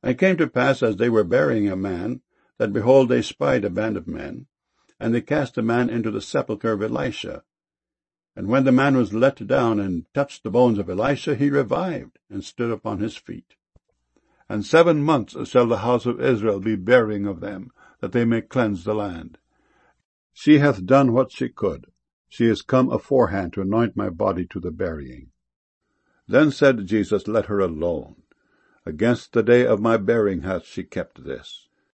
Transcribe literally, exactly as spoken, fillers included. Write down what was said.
And it came to pass, as they were burying a man, that, behold, they spied a band of men, and they cast the man into the sepulchre of Elisha. And when the man was let down and touched the bones of Elisha, he revived, and stood upon his feet. And seven months shall the house of Israel be burying of them, that they may cleanse the land. She hath done what she could. She is come aforehand to anoint my body to the burying. Then said Jesus, Let her alone. Against the day of my burying hath she kept this.